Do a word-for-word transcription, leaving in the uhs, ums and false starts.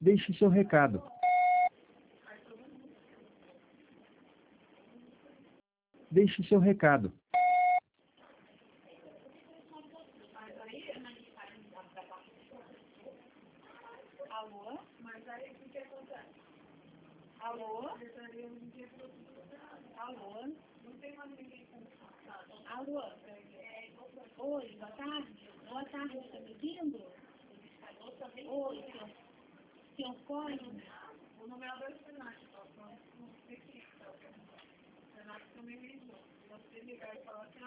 Deixe seu recado. Deixe seu recado. Alô? Alô? Alô? Alô? Oi, boa tarde. Boa tarde, está me ouvindo? Oi, senhor, senhor Código? O número dois finais, não sei se é o Renato também me ligou. Você ligar e falar assim,